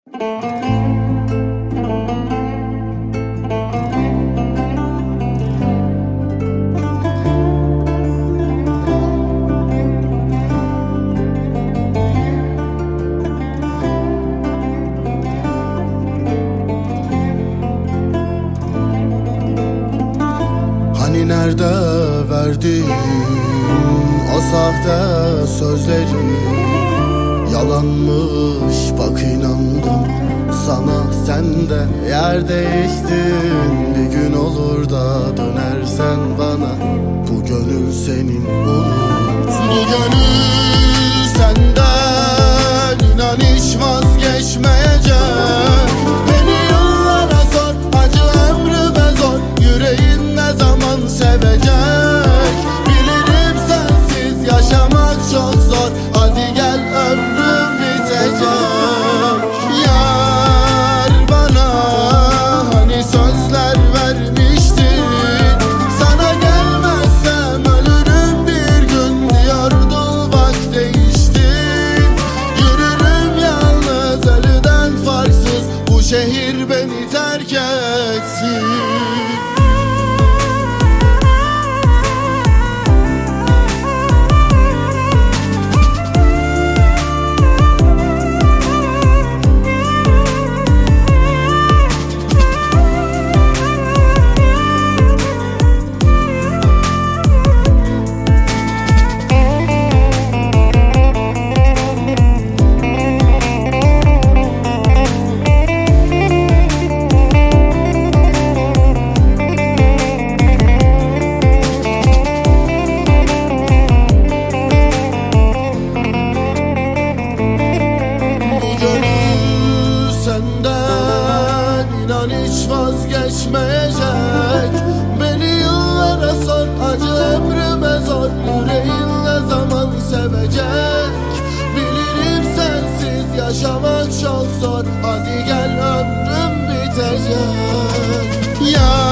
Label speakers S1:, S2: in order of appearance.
S1: Hani nerede verdin o sahte sözleri? Yalanmış bak inandım sana, sen de yer değiştin. Bir gün olur da dönersen bana, bu gönül senin olur. Bu gönül senden, inan hiç vazgeçmeyecek. Beni yıllara sor, acı ömrüme zor, yüreğin ne zaman sevecek? Bilirim sensiz yaşamak çok zor, hadi gel ömrüm bitecek. Yar bana hani sözler vermiştin, sana gelmezsem ölürüm bir gün diyordun, bak değiştin. Yürürüm yalnız ölüden farksız, bu şehir beni terk etsin. Senden inan hiç vazgeçmeyecek. Beni yıllara sor, acı ömrüme zor, yüreğin ne zaman sevecek? Bilirim sensiz yaşamak çok zor, hadi gel ömrüm bitecek. Ya